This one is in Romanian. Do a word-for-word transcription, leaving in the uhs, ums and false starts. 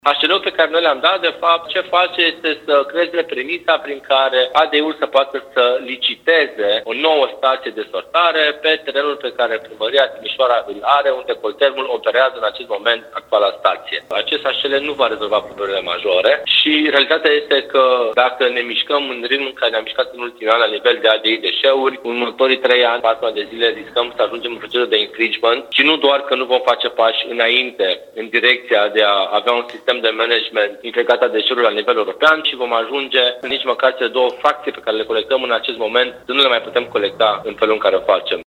A C L-ul pe care noi le-am dat, de fapt, ce face este să creeze premisa prin care A D I-ul să poată să liciteze o nouă stație de sortare pe terenul pe care Primăria Timișoara îl are, unde Coltermul operează în acest moment actuala stație. Acest A C L nu va rezolva problemele majore și realitatea este că dacă ne mișcăm în ritmul în care ne-am mișcat în ultimii ani la nivel de A D I deșeuri, în următorii trei ani, patru ani de zile, riscăm să ajungem în procedură de infringement și nu doar că nu vom face pași înainte în direcția de a avea un sistem de management integrat a deșeurilor la nivel european și vom ajunge nici măcar cele două fracții pe care le colectăm în acest moment să nu le mai putem colecta în felul în care o facem.